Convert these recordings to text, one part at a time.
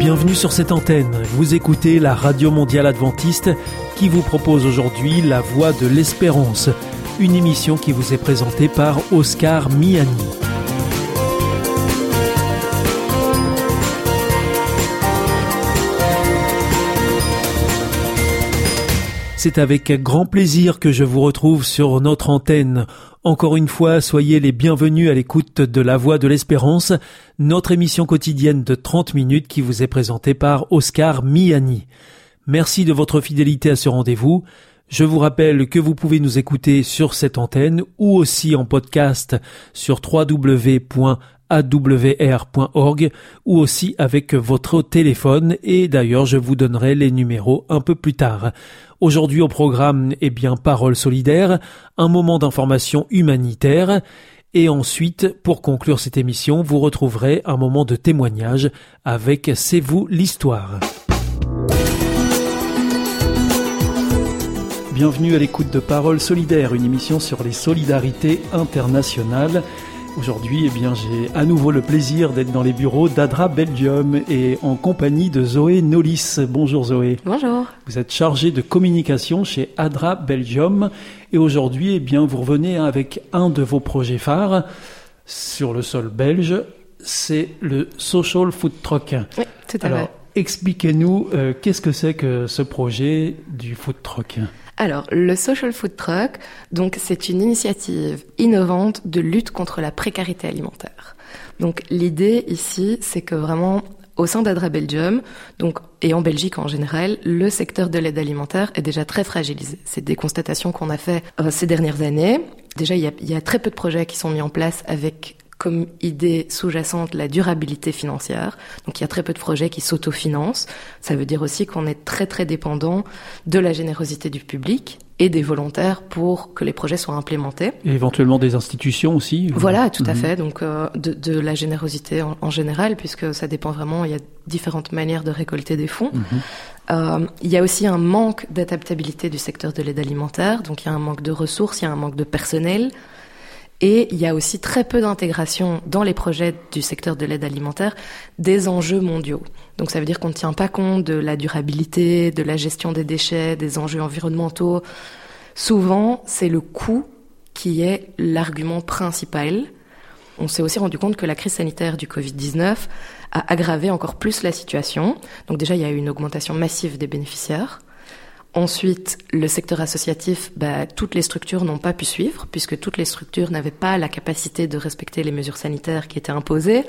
Bienvenue sur cette antenne. Vous écoutez la Radio Mondiale Adventiste qui vous propose aujourd'hui La Voix de l'Espérance, une émission qui vous est présentée par Oscar Miani. C'est avec grand plaisir que je vous retrouve sur notre antenne. Encore une fois, soyez les bienvenus à l'écoute de La Voix de l'Espérance, notre émission quotidienne de 30 minutes qui vous est présentée par Oscar Miani. Merci de votre fidélité à ce rendez-vous. Je vous rappelle que vous pouvez nous écouter sur cette antenne ou aussi en podcast sur www.awr.org ou aussi avec votre téléphone, et d'ailleurs je vous donnerai les numéros un peu plus tard. Aujourd'hui au programme, Paroles solidaires, un moment d'information humanitaire, et ensuite, pour conclure cette émission, vous retrouverez un moment de témoignage avec C'est vous l'histoire. Bienvenue à l'écoute de Paroles solidaires, une émission sur les solidarités internationales. Aujourd'hui, j'ai à nouveau le plaisir d'être dans les bureaux d'Adra Belgium et en compagnie de Zoé Nolis. Bonjour Zoé. Bonjour. Vous êtes chargée de communication chez Adra Belgium et aujourd'hui, vous revenez avec un de vos projets phares sur le sol belge, c'est le Social Food Truck. Oui, tout à fait. Alors, expliquez-nous, qu'est-ce que c'est que ce projet du Food Truck ? Alors, le Social Food Truck, donc, c'est une initiative innovante de lutte contre la précarité alimentaire. Donc, l'idée ici, c'est que vraiment, au sein d'Adra Belgium, donc, et en Belgique en général, le secteur de l'aide alimentaire est déjà très fragilisé. C'est des constatations qu'on a fait ces dernières années. Déjà, il y a très peu de projets qui sont mis en place avec comme idée sous-jacente la durabilité financière. Donc, il y a très peu de projets qui s'autofinancent. Ça veut dire aussi qu'on est très, très dépendant de la générosité du public et des volontaires pour que les projets soient implémentés. Et éventuellement des institutions aussi. Voilà, tout à fait. Donc, de la générosité en général, puisque ça dépend vraiment, il y a différentes manières de récolter des fonds. Il y a aussi un manque d'adaptabilité du secteur de l'aide alimentaire. Donc, il y a un manque de ressources, il y a un manque de personnel. Et il y a aussi très peu d'intégration dans les projets du secteur de l'aide alimentaire des enjeux mondiaux. Donc ça veut dire qu'on ne tient pas compte de la durabilité, de la gestion des déchets, des enjeux environnementaux. Souvent, c'est le coût qui est l'argument principal. On s'est aussi rendu compte que la crise sanitaire du Covid-19 a aggravé encore plus la situation. Donc déjà, il y a eu une augmentation massive des bénéficiaires. Ensuite, le secteur associatif, toutes les structures n'ont pas pu suivre, puisque toutes les structures n'avaient pas la capacité de respecter les mesures sanitaires qui étaient imposées.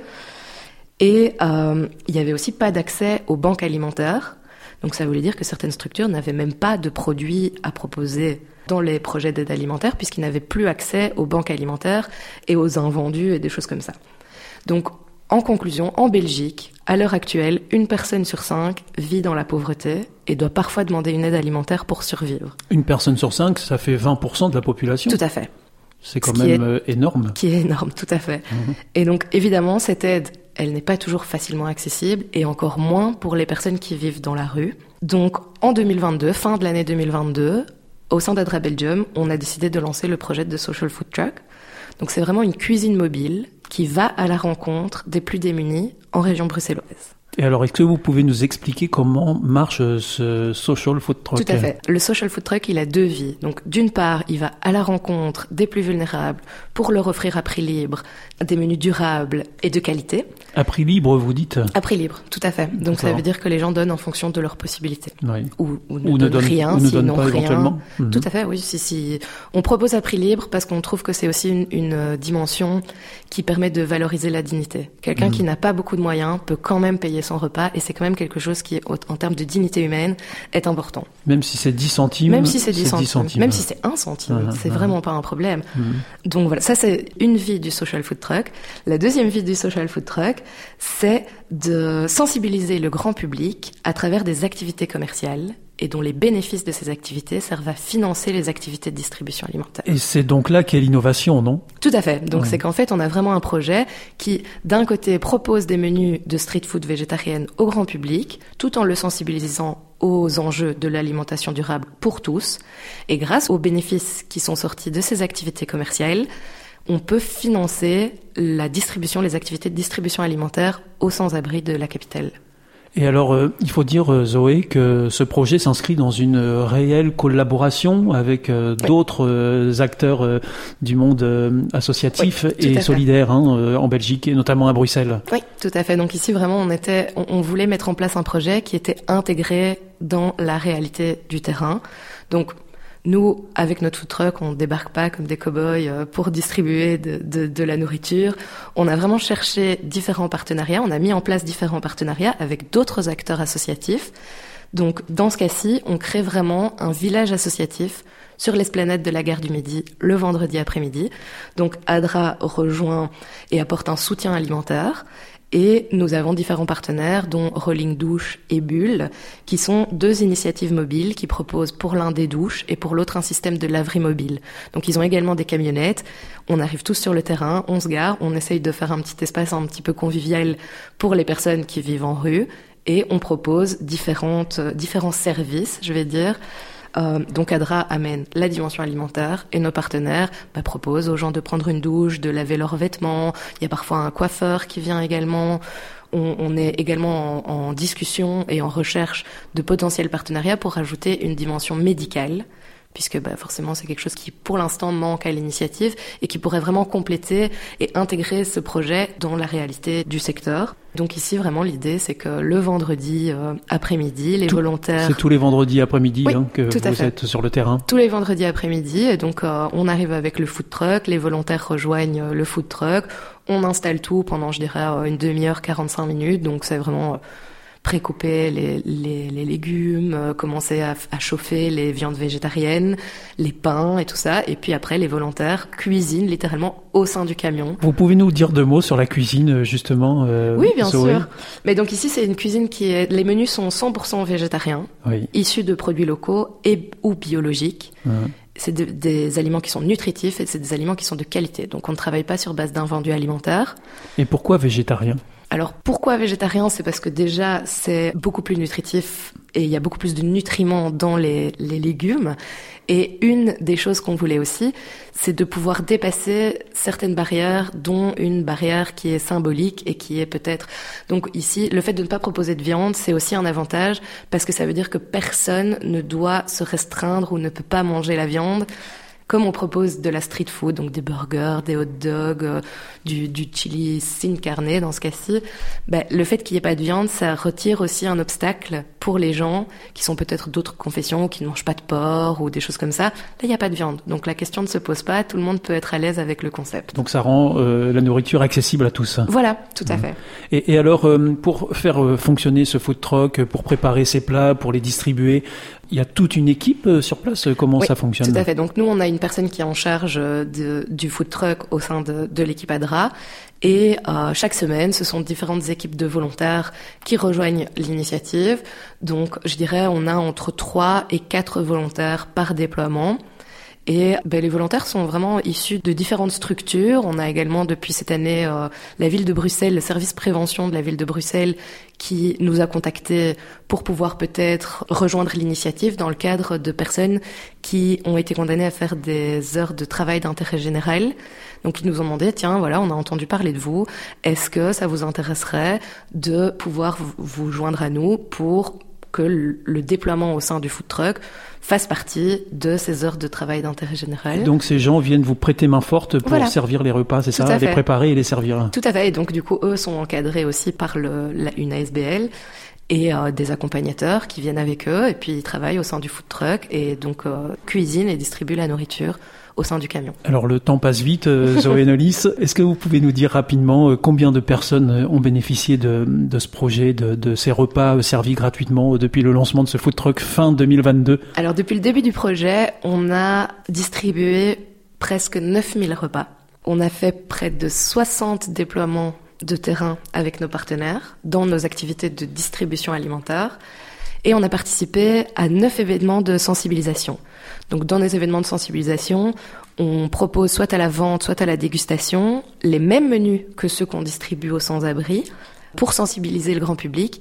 Et il n'y avait aussi pas d'accès aux banques alimentaires. Donc ça voulait dire que certaines structures n'avaient même pas de produits à proposer dans les projets d'aide alimentaire, puisqu'ils n'avaient plus accès aux banques alimentaires et aux invendus et des choses comme ça. Donc, en conclusion, en Belgique, à l'heure actuelle, 1 personne sur 5 vit dans la pauvreté et doit parfois demander une aide alimentaire pour survivre. 1 personne sur 5, ça fait 20% de la population. Tout à fait. C'est quand même énorme. Qui est énorme, tout à fait. Et donc, évidemment, cette aide, elle n'est pas toujours facilement accessible et encore moins pour les personnes qui vivent dans la rue. Donc, en 2022, fin de l'année 2022, au sein d'Adra Belgium, on a décidé de lancer le projet de Social Food Truck. Donc, c'est vraiment une cuisine mobile qui va à la rencontre des plus démunis en région bruxelloise. Et alors, est-ce que vous pouvez nous expliquer comment marche ce Social Food Truck ? Tout à fait. Le Social Food Truck, il a 2 vies. Donc, d'une part, il va à la rencontre des plus vulnérables pour leur offrir à prix libre des menus durables et de qualité. À prix libre, vous dites ? À prix libre, tout à fait. Donc, ça veut dire que les gens donnent en fonction de leurs possibilités. Oui. Ou ne donnent rien, s'ils n'ont rien. Éventuellement. Tout à fait, oui. Si on propose à prix libre parce qu'on trouve que c'est aussi une dimension qui permet de valoriser la dignité. Quelqu'un qui n'a pas beaucoup de moyens peut quand même payer son repas et c'est quand même quelque chose qui, en termes de dignité humaine, est important. Même si c'est 10 centimes. Même si c'est 10 centimes. Même si c'est 1 centime. C'est vraiment pas un problème. Donc voilà, ça c'est une vie du Social Food Truck. La deuxième vie du Social Food Truck, c'est de sensibiliser le grand public à travers des activités commerciales et dont les bénéfices de ces activités servent à financer les activités de distribution alimentaire. Et c'est donc là qu'est l'innovation, non ? Tout à fait. Donc c'est qu'en fait, on a vraiment un projet qui, d'un côté, propose des menus de street food végétarienne au grand public, tout en le sensibilisant aux enjeux de l'alimentation durable pour tous. Et grâce aux bénéfices qui sont sortis de ces activités commerciales, on peut financer la distribution, les activités de distribution alimentaire aux sans-abri de la capitale. Et alors, il faut dire, Zoé, que ce projet s'inscrit dans une réelle collaboration avec d'autres acteurs du monde associatif et solidaire en Belgique et notamment à Bruxelles. Oui, tout à fait. Donc ici, vraiment, on voulait mettre en place un projet qui était intégré dans la réalité du terrain. Donc, nous, avec notre food truck, on débarque pas comme des cow-boys pour distribuer de la nourriture. On a vraiment cherché différents partenariats. On a mis en place différents partenariats avec d'autres acteurs associatifs. Donc, dans ce cas-ci, on crée vraiment un village associatif sur l'esplanade de la gare du Midi le vendredi après-midi. Donc, ADRA rejoint et apporte un soutien alimentaire. Et nous avons différents partenaires, dont Rolling Douche et Bulle, qui sont 2 initiatives mobiles qui proposent pour l'un des douches et pour l'autre un système de laverie mobile. Donc ils ont également des camionnettes. On arrive tous sur le terrain, on se gare, on essaye de faire un petit espace un petit peu convivial pour les personnes qui vivent en rue. Et on propose différents services, je vais dire. Donc ADRA amène la dimension alimentaire et nos partenaires proposent aux gens de prendre une douche, de laver leurs vêtements. Il y a parfois un coiffeur qui vient également. On est également en discussion et en recherche de potentiels partenariats pour ajouter une dimension médicale, puisque forcément c'est quelque chose qui pour l'instant manque à l'initiative et qui pourrait vraiment compléter et intégrer ce projet dans la réalité du secteur. Donc ici vraiment l'idée c'est que le vendredi après-midi, les volontaires... C'est tous les vendredis après-midi que vous êtes sur le terrain. Tous les vendredis après-midi, et donc on arrive avec le food truck, les volontaires rejoignent le food truck, on installe tout pendant je dirais une demi-heure, 45 minutes, donc c'est vraiment... précouper les légumes, commencer à chauffer les viandes végétariennes, les pains et tout ça. Et puis après, les volontaires cuisinent littéralement au sein du camion. Vous pouvez nous dire 2 mots sur la cuisine, justement Oui, bien sûr. Mais donc ici, c'est une cuisine les menus sont 100% végétariens, issus de produits locaux ou biologiques. C'est des aliments qui sont nutritifs et c'est des aliments qui sont de qualité. Donc on ne travaille pas sur base d'invendus alimentaires. Et pourquoi végétarien ? Alors pourquoi végétarien ? C'est parce que déjà c'est beaucoup plus nutritif et il y a beaucoup plus de nutriments dans les légumes. Et une des choses qu'on voulait aussi, c'est de pouvoir dépasser certaines barrières, dont une barrière qui est symbolique et qui est peut-être... Donc ici, le fait de ne pas proposer de viande, c'est aussi un avantage parce que ça veut dire que personne ne doit se restreindre ou ne peut pas manger la viande. Comme on propose de la street food, donc des burgers, des hot dogs, du chili sin carne dans ce cas-ci, le fait qu'il n'y ait pas de viande, ça retire aussi un obstacle pour les gens qui sont peut-être d'autres confessions, qui ne mangent pas de porc ou des choses comme ça. Là, il n'y a pas de viande. Donc la question ne se pose pas, tout le monde peut être à l'aise avec le concept. Donc ça rend la nourriture accessible à tous. Voilà, tout à fait. Et alors, pour faire fonctionner ce food truck, pour préparer ces plats, pour les distribuer, il y a toute une équipe sur place. Comment ça fonctionne ? Tout à fait. Donc nous, on a une personne qui est en charge du food truck au sein de l'équipe ADRA. Et chaque semaine, ce sont différentes équipes de volontaires qui rejoignent l'initiative. Donc je dirais, on a entre 3 et 4 volontaires par déploiement. Et les volontaires sont vraiment issus de différentes structures. On a également depuis cette année la ville de Bruxelles, le service prévention de la ville de Bruxelles qui nous a contactés pour pouvoir peut-être rejoindre l'initiative dans le cadre de personnes qui ont été condamnées à faire des heures de travail d'intérêt général. Donc ils nous ont demandé, tiens, voilà, on a entendu parler de vous, est-ce que ça vous intéresserait de pouvoir vous joindre à nous pour que le déploiement au sein du food truck fasse partie de ces heures de travail d'intérêt général. Donc ces gens viennent vous prêter main forte pour servir les repas, c'est ça, les préparer et les servir. Tout à fait, et donc du coup eux sont encadrés aussi par une ASBL et des accompagnateurs qui viennent avec eux et puis ils travaillent au sein du food truck et donc cuisinent et distribuent la nourriture au sein du camion. Alors le temps passe vite, Zoé Nolis. Est-ce que vous pouvez nous dire rapidement combien de personnes ont bénéficié de ce projet, de ces repas servis gratuitement depuis le lancement de ce food truck fin 2022 ? Alors depuis le début du projet, on a distribué presque 9000 repas. On a fait près de 60 déploiements de terrain avec nos partenaires dans nos activités de distribution alimentaire. Et on a participé à 9 événements de sensibilisation. Donc dans nos événements de sensibilisation, on propose soit à la vente, soit à la dégustation, les mêmes menus que ceux qu'on distribue aux sans-abri pour sensibiliser le grand public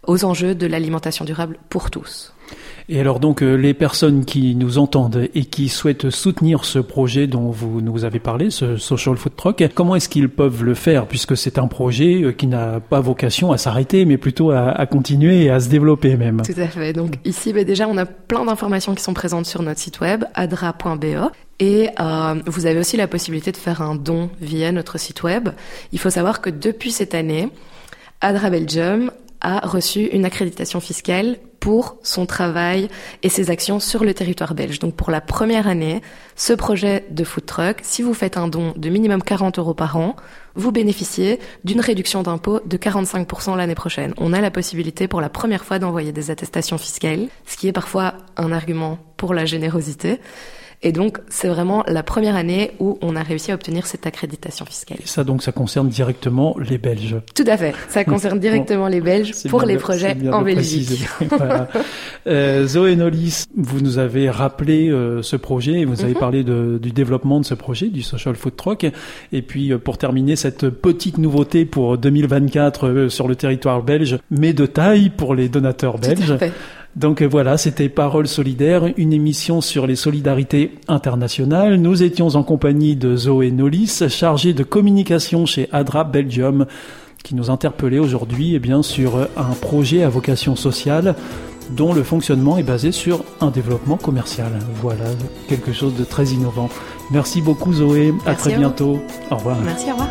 aux enjeux de l'alimentation durable pour tous. Et alors donc les personnes qui nous entendent et qui souhaitent soutenir ce projet dont vous nous avez parlé, ce Social Food Truck, comment est-ce qu'ils peuvent le faire, puisque c'est un projet qui n'a pas vocation à s'arrêter mais plutôt à continuer et à se développer même. Tout à fait. Donc ici déjà on a plein d'informations qui sont présentes sur notre site web adra.be. Et vous avez aussi la possibilité de faire un don via notre site web. Il faut savoir que depuis cette année, Adra Belgium a reçu une accréditation fiscale pour son travail et ses actions sur le territoire belge. Donc pour la première année, ce projet de food truck, si vous faites un don de minimum 40 € par an, vous bénéficiez d'une réduction d'impôt de 45% l'année prochaine. On a la possibilité pour la première fois d'envoyer des attestations fiscales, ce qui est parfois un argument pour la générosité. Et donc, c'est vraiment la première année où on a réussi à obtenir cette accréditation fiscale. Et ça, donc, ça concerne directement les Belges. Tout à fait. Ça concerne directement les Belges pour les projets en Belgique. Voilà. Zoé Nollis, vous nous avez rappelé ce projet et vous avez parlé du développement de ce projet, du Social Food Truck. Et puis, pour terminer, cette petite nouveauté pour 2024 sur le territoire belge, mais de taille pour les donateurs belges. Tout à fait. Donc voilà, c'était Paroles solidaires, une émission sur les solidarités internationales. Nous étions en compagnie de Zoé Nollis, chargée de communication chez Adra Belgium, qui nous interpellait aujourd'hui sur un projet à vocation sociale dont le fonctionnement est basé sur un développement commercial. Voilà, quelque chose de très innovant. Merci beaucoup Zoé, à très bientôt. Au revoir. Merci, au revoir.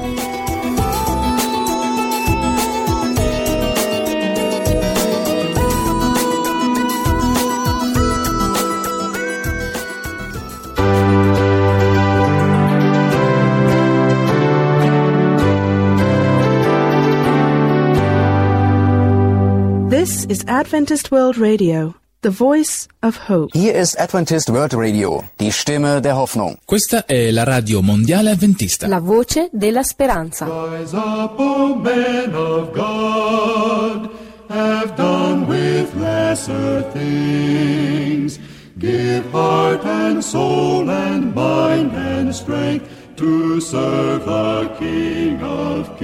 This is Adventist World Radio, the voice of hope. Hier ist Adventist World Radio, die Stimme der Hoffnung. Questa è la radio mondiale avventista. La voce della speranza. Rise up, O men of God, have done with lesser things. Give heart and soul and mind and strength to serve the King of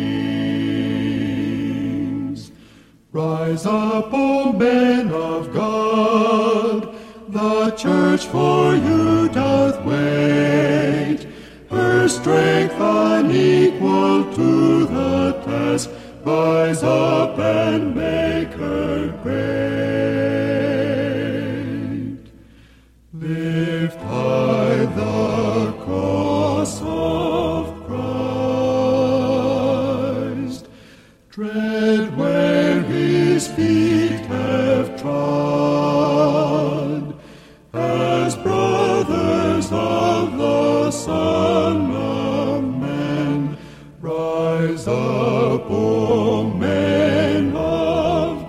Kings. Rise up, O men of God, the church for you doth wait. Her strength unequal to the task, rise up and make her great. Lift high the cross of Christ, tread where his feet have trod, as brothers of the Son of Man, rise up, O men of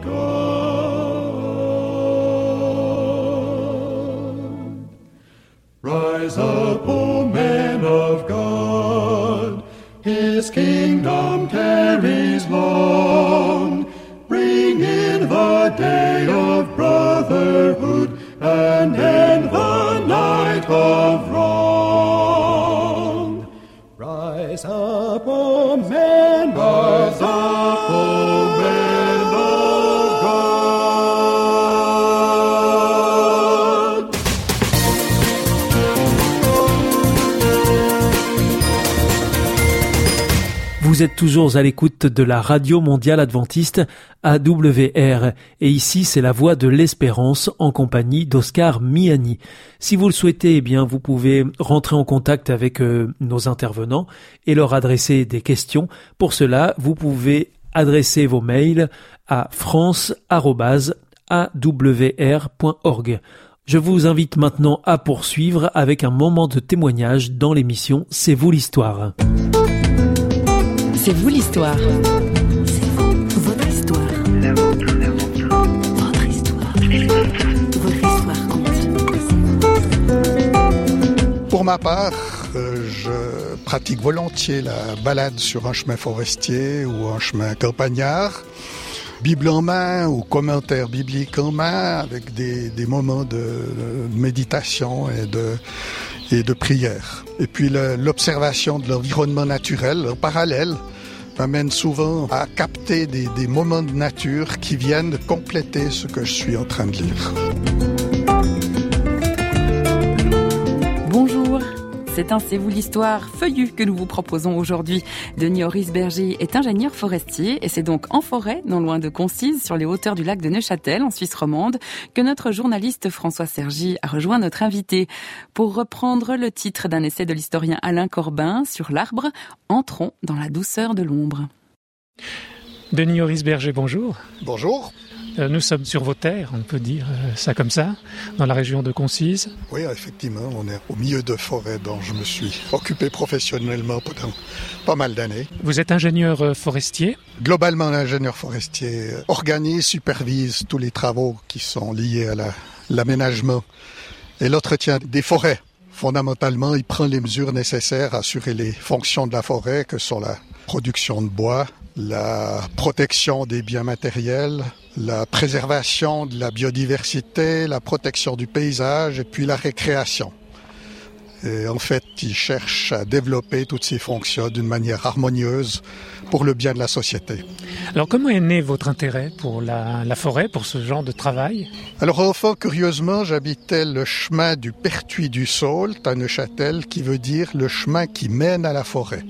God. Rise up, O men of God, his kingdom tarries long. Bring in the day of brotherhood and end the night of wrong. Rise up, O men, rise up, O men of God. Vous êtes toujours à l'écoute de la Radio Mondiale Adventiste AWR et ici c'est la voix de l'espérance en compagnie d'Oscar Miani. Si vous le souhaitez, vous pouvez rentrer en contact avec nos intervenants et leur adresser des questions. Pour cela, vous pouvez adresser vos mails à france@awr.org. Je vous invite maintenant à poursuivre avec un moment de témoignage dans l'émission C'est vous l'histoire. C'est vous l'histoire. C'est vous, votre histoire. La vôtre. Votre histoire. Votre histoire compte. Pour ma part, je pratique volontiers la balade sur un chemin forestier ou un chemin campagnard, Bible en main ou commentaires bibliques en main, avec des moments de méditation et de prière. Et puis l'observation de l'environnement naturel en parallèle m'amène souvent à capter des moments de nature qui viennent compléter ce que je suis en train de lire. Bonjour, c'est un C'est vous l'histoire feuillu que nous vous proposons aujourd'hui. Denis Orisberger est ingénieur forestier et c'est donc en forêt, non loin de Concise, sur les hauteurs du lac de Neuchâtel, en Suisse romande, que notre journaliste François Sergi a rejoint notre invité. Pour reprendre le titre d'un essai de l'historien Alain Corbin sur l'arbre, entrons dans la douceur de l'ombre. Denis Orisberger, bonjour. Bonjour. Nous sommes sur vos terres, on peut dire ça comme ça, dans la région de Concise. Oui, effectivement, on est au milieu de forêts dont je me suis occupé professionnellement pendant pas mal d'années. Vous êtes ingénieur forestier ? Globalement, l'ingénieur forestier organise, supervise tous les travaux qui sont liés à l'aménagement et l'entretien des forêts. Fondamentalement, il prend les mesures nécessaires à assurer les fonctions de la forêt, que sont la production de bois, la protection des biens matériels, la préservation de la biodiversité, la protection du paysage et puis la récréation. Et en fait, il cherche à développer toutes ces fonctions d'une manière harmonieuse pour le bien de la société. Alors comment est né votre intérêt pour la forêt, pour ce genre de travail ? Alors enfant, curieusement, j'habitais le chemin du Pertuis du Sault à Neuchâtel, qui veut dire le chemin qui mène à la forêt.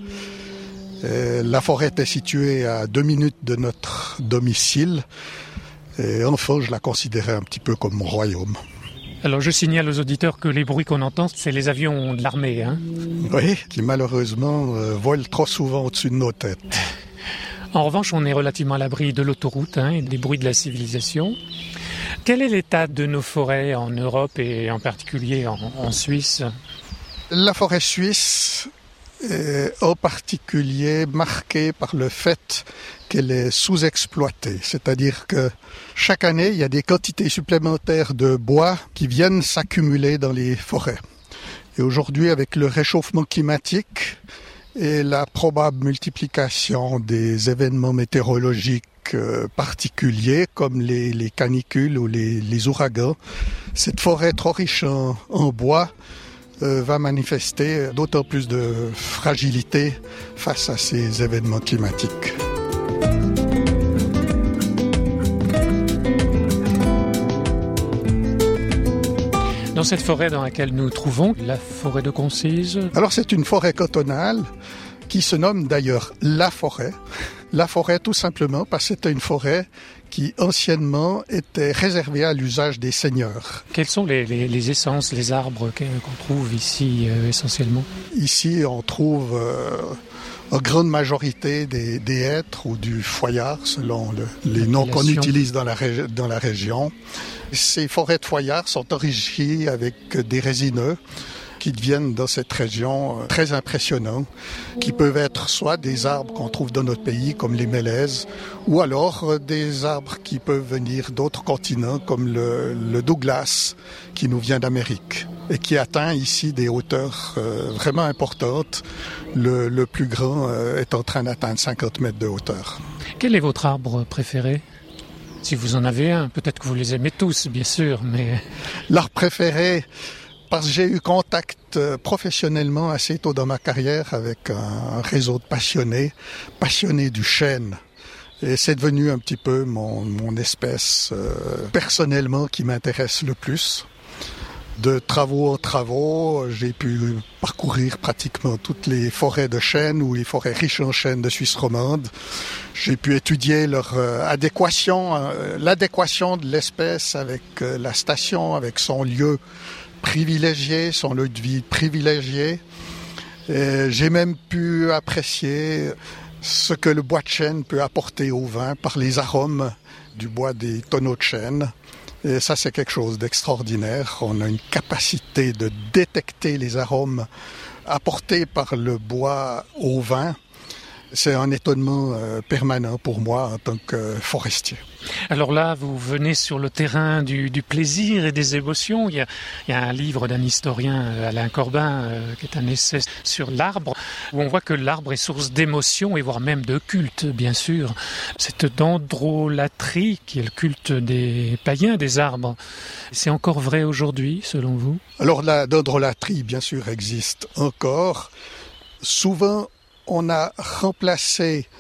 La forêt était située à 2 minutes de notre domicile. Et enfin, je la considérais un petit peu comme mon royaume. Alors je signale aux auditeurs que les bruits qu'on entend, c'est les avions de l'armée. Oui, qui malheureusement volent trop souvent au-dessus de nos têtes. En revanche, on est relativement à l'abri de l'autoroute et des bruits de la civilisation. Quel est l'état de nos forêts en Europe et en particulier en Suisse ? La forêt suisse est en particulier marquée par le fait qu'elle est sous-exploitée. C'est-à-dire que chaque année, il y a des quantités supplémentaires de bois qui viennent s'accumuler dans les forêts. Et aujourd'hui, avec le réchauffement climatique et la probable multiplication des événements météorologiques particuliers comme les canicules ou les ouragans, cette forêt trop riche en bois va manifester d'autant plus de fragilité face à ces événements climatiques. Dans cette forêt dans laquelle nous nous trouvons, la forêt de Concise. Alors c'est une forêt cantonale qui se nomme d'ailleurs la forêt. La forêt tout simplement parce que c'était une forêt qui anciennement était réservée à l'usage des seigneurs. Quelles sont les essences, les arbres qu'on trouve ici essentiellement ? Ici on trouve en grande majorité des hêtres ou du foillard selon les noms qu'on utilise dans la région. Ces forêts de foillard sont enrichies avec des résineux qui deviennent dans cette région très impressionnants, qui peuvent être soit des arbres qu'on trouve dans notre pays comme les mélèzes, ou alors des arbres qui peuvent venir d'autres continents comme le Douglas qui nous vient d'Amérique et qui atteint ici des hauteurs vraiment importantes. Le plus grand est en train d'atteindre 50 mètres de hauteur. Quel est votre arbre préféré ? Si vous en avez un, peut-être que vous les aimez tous, bien sûr, mais... L'arbre préféré, parce que j'ai eu contact professionnellement assez tôt dans ma carrière avec un réseau de passionnés du chêne. Et c'est devenu un petit peu mon espèce personnellement qui m'intéresse le plus. De travaux en travaux, j'ai pu parcourir pratiquement toutes les forêts de chêne ou les forêts riches en chêne de Suisse romande. J'ai pu étudier leur l'adéquation de l'espèce avec la station, avec son lieu privilégié, son lieu de vie privilégié. Et j'ai même pu apprécier ce que le bois de chêne peut apporter au vin par les arômes du bois des tonneaux de chêne. Et ça, c'est quelque chose d'extraordinaire. On a une capacité de détecter les arômes apportés par le bois au vin. C'est un étonnement permanent pour moi en tant que forestier. Alors là, vous venez sur le terrain du plaisir et des émotions. Il y a un livre d'un historien, Alain Corbin, qui est un essai sur l'arbre, où on voit que l'arbre est source d'émotions et voire même de culte, bien sûr. Cette dendrolatrie qui est le culte des païens des arbres, c'est encore vrai aujourd'hui, selon vous ? Alors la dendrolatrie, bien sûr, existe encore. Souvent, on a remplacé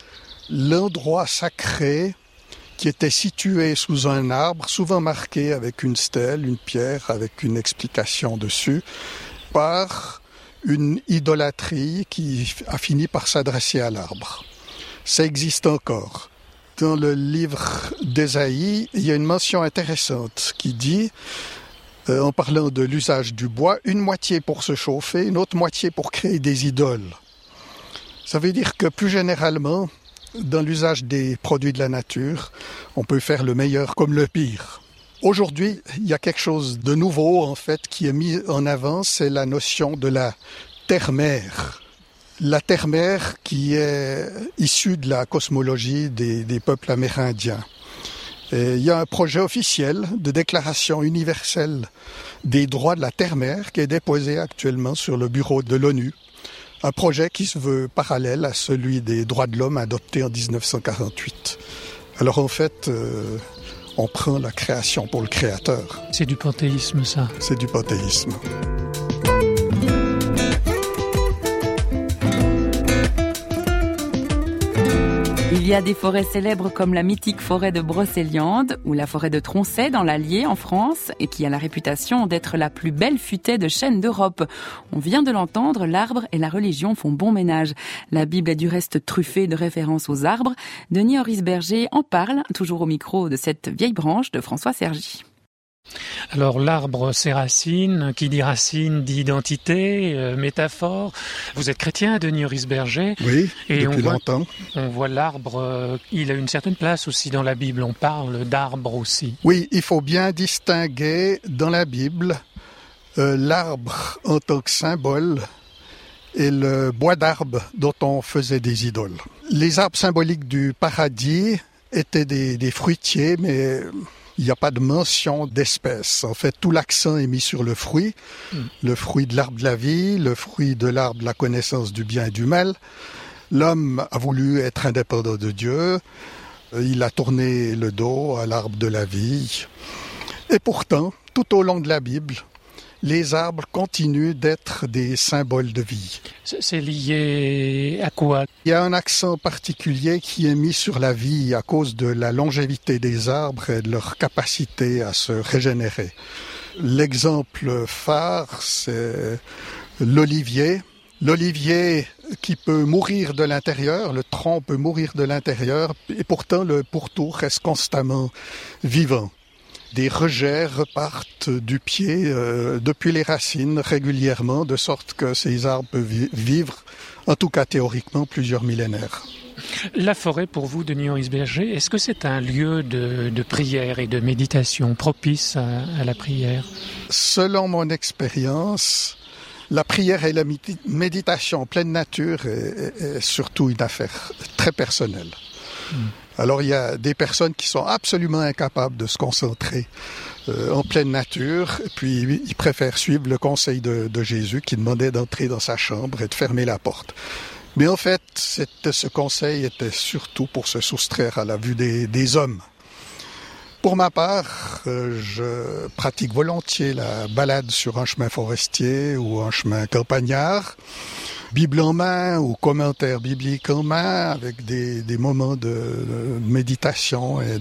l'endroit sacré qui était situé sous un arbre, souvent marqué avec une stèle, une pierre, avec une explication dessus, par une idolâtrie qui a fini par s'adresser à l'arbre. Ça existe encore. Dans le livre d'Ésaïe, il y a une mention intéressante qui dit, en parlant de l'usage du bois, une moitié pour se chauffer, une autre moitié pour créer des idoles. Ça veut dire que plus généralement, dans l'usage des produits de la nature, on peut faire le meilleur comme le pire. Aujourd'hui, il y a quelque chose de nouveau, en fait, qui est mis en avant, c'est la notion de la terre-mère. La terre-mère qui est issue de la cosmologie des peuples amérindiens. Et il y a un projet officiel de déclaration universelle des droits de la terre-mère qui est déposé actuellement sur le bureau de l'ONU. Un projet qui se veut parallèle à celui des droits de l'homme adopté en 1948. Alors en fait, on prend la création pour le créateur. C'est du panthéisme, ça. C'est du panthéisme. Il y a des forêts célèbres comme la mythique forêt de Brocéliande ou la forêt de Tronchet dans l'Allier en France et qui a la réputation d'être la plus belle futaie de chênes d'Europe. On vient de l'entendre, l'arbre et la religion font bon ménage. La Bible est du reste truffée de références aux arbres. Denis Horisberger en parle, toujours au micro de cette vieille branche de François Sergi. Alors l'arbre, c'est racine. Qui dit racine dit identité, métaphore. Vous êtes chrétien, Denis Horisberger. Oui, et depuis longtemps. On voit l'arbre, il a une certaine place aussi dans la Bible. On parle d'arbre aussi. Oui, il faut bien distinguer dans la Bible l'arbre en tant que symbole et le bois d'arbre dont on faisait des idoles. Les arbres symboliques du paradis étaient des fruitiers, mais il n'y a pas de mention d'espèce. En fait, tout l'accent est mis sur le fruit de l'arbre de la vie, le fruit de l'arbre de la connaissance du bien et du mal. L'homme a voulu être indépendant de Dieu, il a tourné le dos à l'arbre de la vie. Et pourtant, tout au long de la Bible, les arbres continuent d'être des symboles de vie. C'est lié à quoi? Il y a un accent particulier qui est mis sur la vie à cause de la longévité des arbres et de leur capacité à se régénérer. L'exemple phare, c'est l'olivier. L'olivier qui peut mourir de l'intérieur, le tronc peut mourir de l'intérieur, et pourtant le pourtour reste constamment vivant. Des rejets repartent du pied depuis les racines régulièrement, de sorte que ces arbres peuvent vivre, en tout cas théoriquement, plusieurs millénaires. La forêt, pour vous, Denis Horisberger, est-ce que c'est un lieu de prière et de méditation propice à la prière? Selon mon expérience, la prière et la méditation en pleine nature est surtout une affaire très personnelle. Alors il y a des personnes qui sont absolument incapables de se concentrer en pleine nature, et puis ils préfèrent suivre le conseil de Jésus qui demandait d'entrer dans sa chambre et de fermer la porte. Mais en fait, ce conseil était surtout pour se soustraire à la vue des hommes. Pour ma part, je pratique volontiers la balade sur un chemin forestier ou un chemin campagnard, Bible en main ou commentaires bibliques en main, avec des moments de méditation et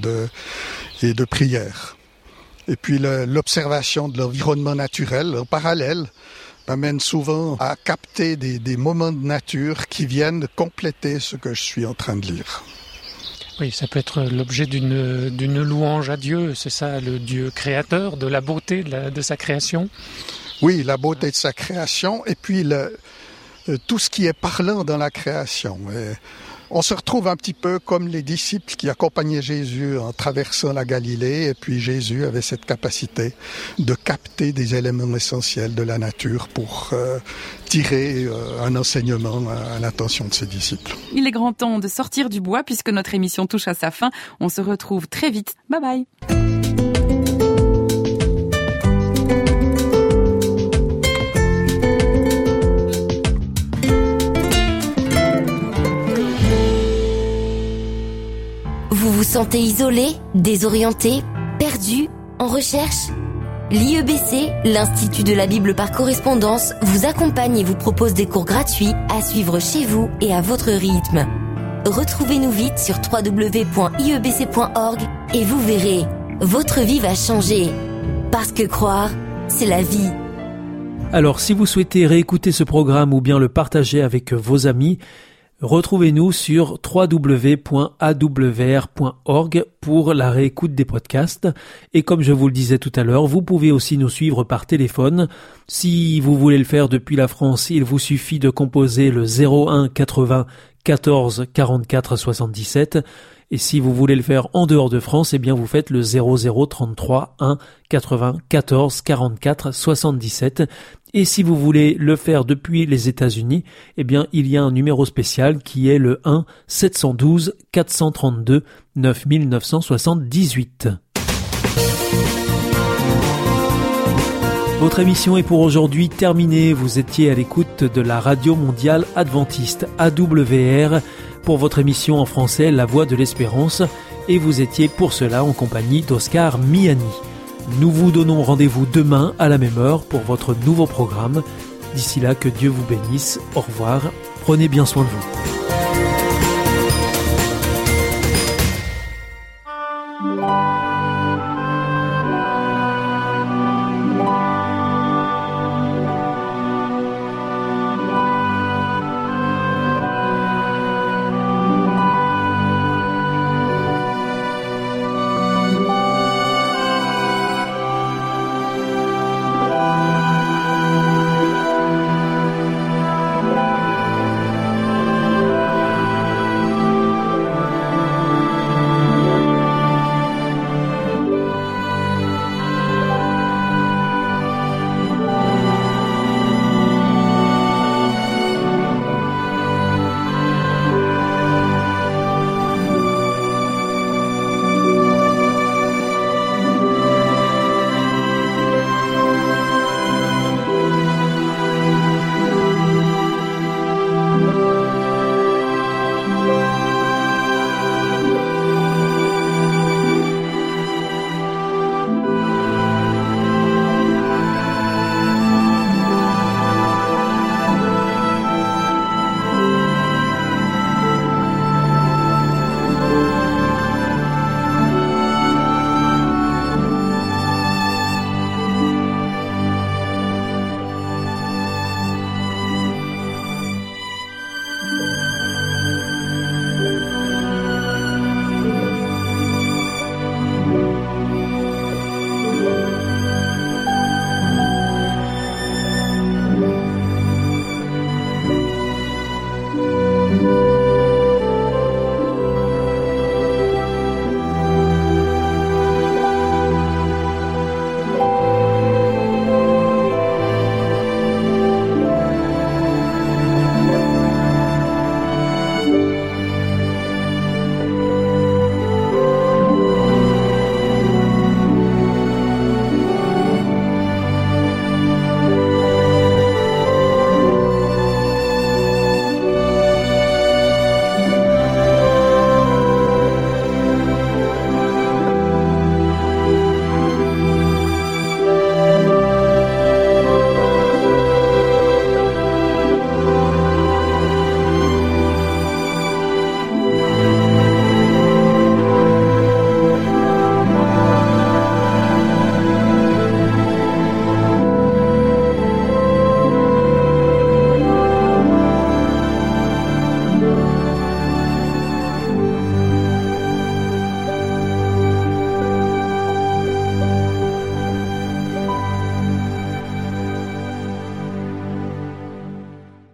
de prière. Et puis l'observation de l'environnement naturel en parallèle m'amène souvent à capter des moments de nature qui viennent compléter ce que je suis en train de lire. Oui, ça peut être l'objet d'une louange à Dieu, c'est ça, le Dieu créateur, de la beauté de sa création? Oui, la beauté de sa création, et puis tout ce qui est parlant dans la création. Et on se retrouve un petit peu comme les disciples qui accompagnaient Jésus en traversant la Galilée, et puis Jésus avait cette capacité de capter des éléments essentiels de la nature pour tirer un enseignement à l'attention de ses disciples. Il est grand temps de sortir du bois puisque notre émission touche à sa fin. On se retrouve très vite. Bye bye. Vous vous sentez isolé, désorienté, perdu, en recherche? L'IEBC, l'Institut de la Bible par correspondance, vous accompagne et vous propose des cours gratuits à suivre chez vous et à votre rythme. Retrouvez-nous vite sur www.iebc.org et vous verrez, votre vie va changer. Parce que croire, c'est la vie. Alors, si vous souhaitez réécouter ce programme ou bien le partager avec vos amis, retrouvez-nous sur www.awr.org pour la réécoute des podcasts. Et comme je vous le disais tout à l'heure, vous pouvez aussi nous suivre par téléphone. Si vous voulez le faire depuis la France, il vous suffit de composer le 01 80 14 44 77. Et si vous voulez le faire en dehors de France, eh bien vous faites le 0033 1 80 14 44 77. Et si vous voulez le faire depuis les États-Unis, eh bien il y a un numéro spécial qui est le 1 712 432 9978. Votre émission est pour aujourd'hui terminée. Vous étiez à l'écoute de la Radio Mondiale Adventiste AWR pour votre émission en français La Voix de l'Espérance, et vous étiez pour cela en compagnie d'Oscar Miani. Nous vous donnons rendez-vous demain à la même heure pour votre nouveau programme. D'ici là, que Dieu vous bénisse. Au revoir. Prenez bien soin de vous.